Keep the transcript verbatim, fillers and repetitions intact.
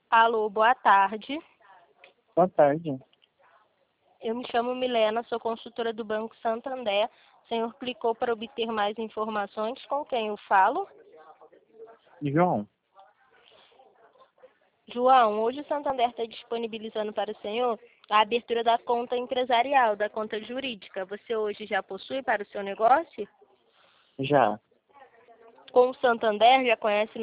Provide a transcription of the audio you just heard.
Alô, boa tarde. Boa tarde. Eu me chamo Milena, sou consultora do Banco Santander. O senhor clicou para obter mais informações. Com quem eu falo? João, João, hoje o Santander está disponibilizando para o senhor a abertura da conta empresarial, da conta jurídica. Você hoje já possui para o seu negócio? já. Com o Santander, já conhece